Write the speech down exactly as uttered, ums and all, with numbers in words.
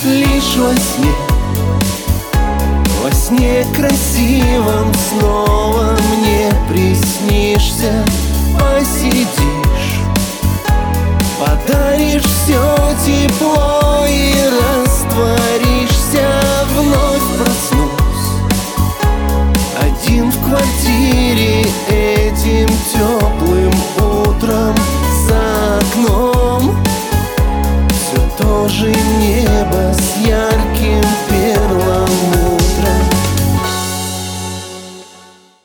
лишь во сне. Во сне красивом снова мне приснишься. Посидишь, подаришь все тепло